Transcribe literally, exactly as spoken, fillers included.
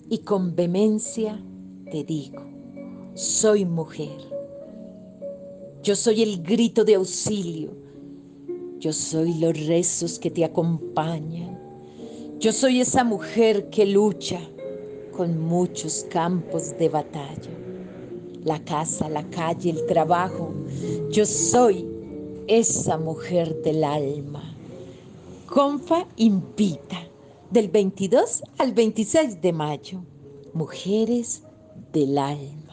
y con vehemencia te digo, soy mujer. Yo soy el grito de auxilio. Yo soy los rezos que te acompañan. Yo soy esa mujer que lucha con muchos campos de batalla. La casa, la calle, el trabajo. Yo soy esa mujer del alma. Confa invita del veintidós al veintiséis de mayo. Mujeres del alma.